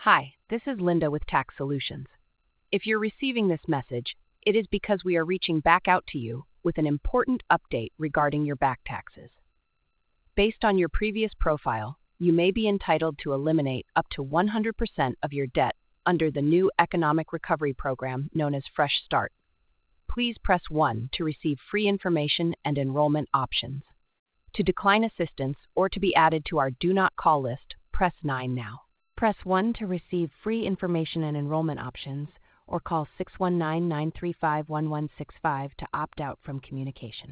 Hi, this is Linda with Tax Solutions. If you're receiving this message, it is because we are reaching back out to you with an important update regarding your back taxes. Based on your previous profile, you may be entitled to eliminate up to 100% of your debt under the new economic recovery program known as Fresh Start. Please press 1 to receive free information and enrollment options. To decline assistance or to be added to our Do Not Call list, press 9 now. Press 1 to receive free information and enrollment options, or call 619-935-1165 to opt out from communication.